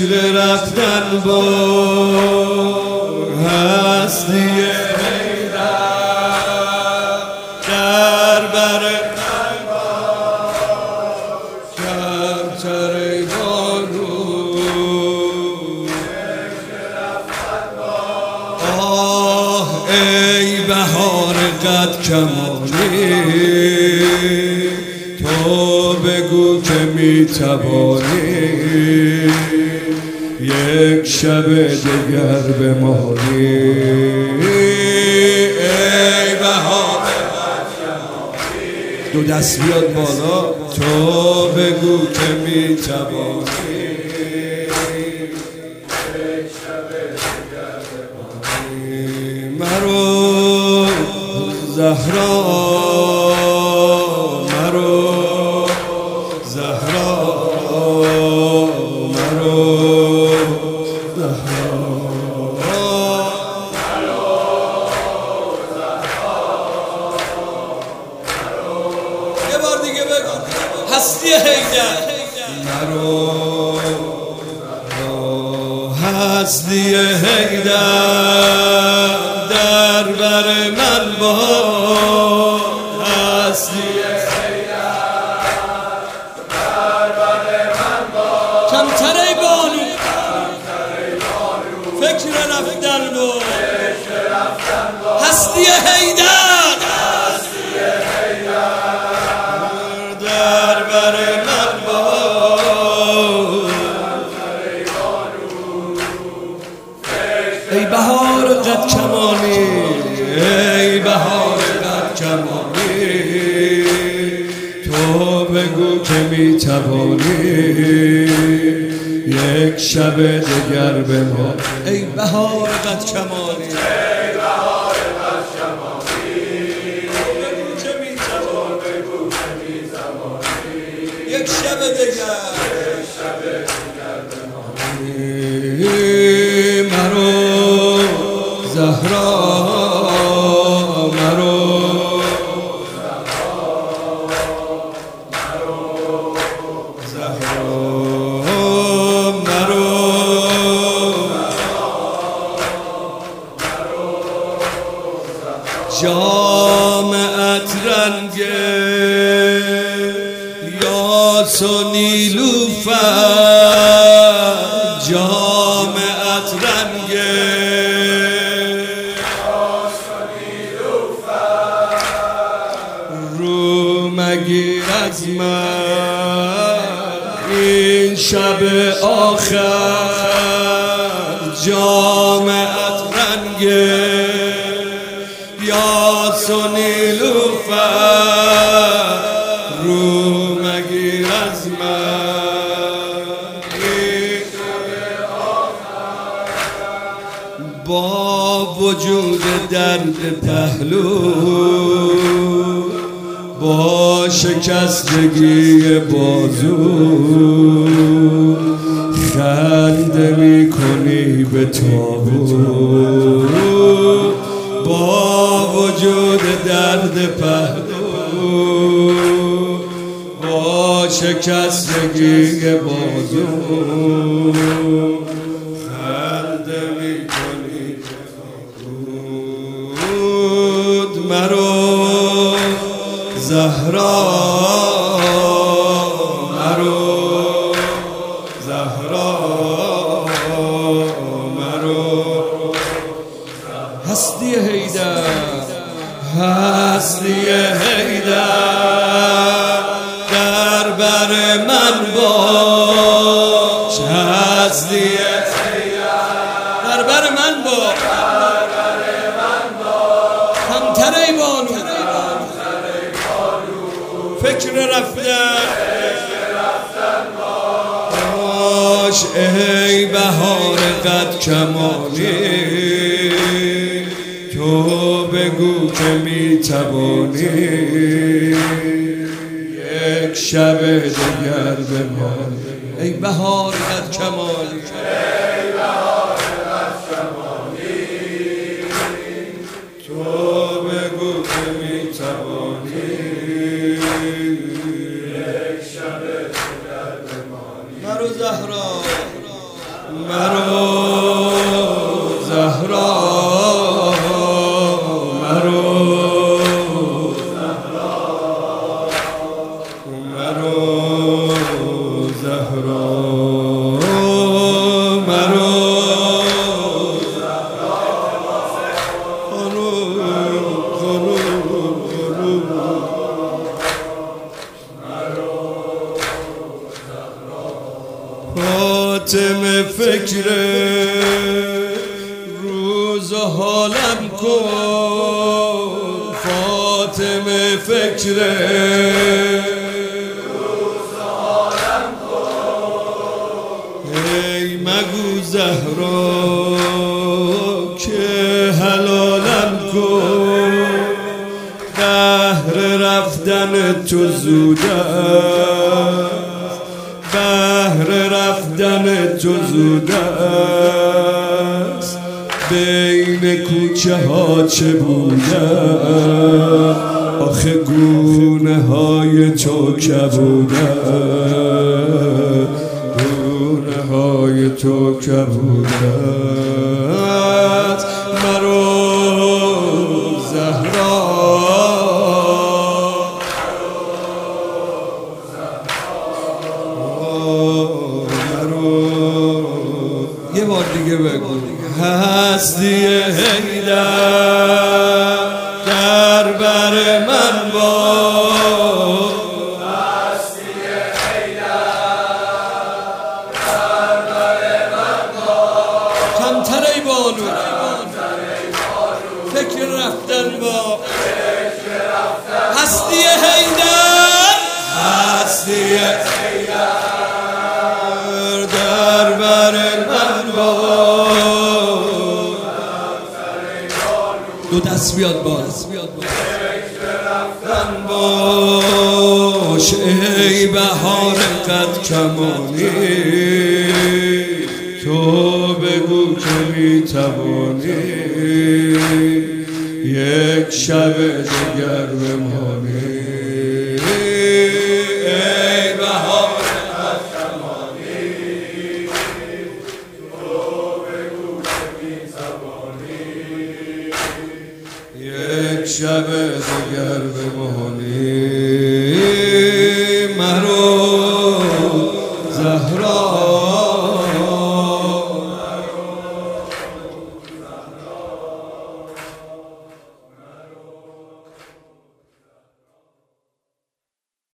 فکر رفتن با هستی حیدر در بر من باش کمتر ای بارون فکر رفتن با آه ای بهار قد کمالی تو بگو که میتوانی یک شب دگر بمانی ای بهار دو دست بیاد بالا تو بگو که میتوانی یک شب دگر بمانی مرو زهرا هستی حیدر مرو هستی حیدر در بر من با هستی حیدر در بر من با کمتر ای بانو فکر رفتن با هستی حیدر ای بهار قد کمانی ای بهار قد کمانی تو بگو که میتوانی یک شب دگر بمان ای بهار قد کمانی ای بهار قد کمانی بگو که میتوانی یک شب دگر مرو زهرا مرو زهرا مرو جامعت رنگ یاس و نیلوفر جامعت رنگ رو مگیر از من این شب آخر جامعت رنگ یاس و نیلوفر رو مگیر از من این شب آخر با وجود درد پهلو با شکستگی بازو خنده میکنی به تابو با وجود درد پهلو با شکستگی بازو خنده میکنی به تابو مرو زهرا مرو زهرا مرو هستی حیدر هستی حیدر در بر من باش هستی حیدر در بر من باش کمتر ای بانو فکر رفتن باش ای بهار قد کمانی تو بگو که میتوانی یک شب دگر بمان ای بهار قد کمانی ای بهار قد کمانی تو بگو که میتوانی مرو زهرا فاطمه فکر روز حالم کن، فاطمه فکر روز حالم کن. ای مگو زهرا که حلالم کن، بهر رفتن تو زوده، بهر رفتن تو زوده است. بین کوچه ها چه بوده، آخه گونه های تو کبوده، گونه های تو کبوده است. مرو زهرا یه بار دیگه بگو. هستی حیدر در بر من باش، هستی حیدر در بر من باش. کمتر ای بانو فکر رفتن با هستی حیدر، هستی حیدر در بر من دو دست بیاد باز رفتن باش. ای بهار قد کمانی، تو بگو که میتوانی یک شب دگر بمانی. ای بهار قد کمانی، تو بگو که میتوانی یک شب دگر بمانی.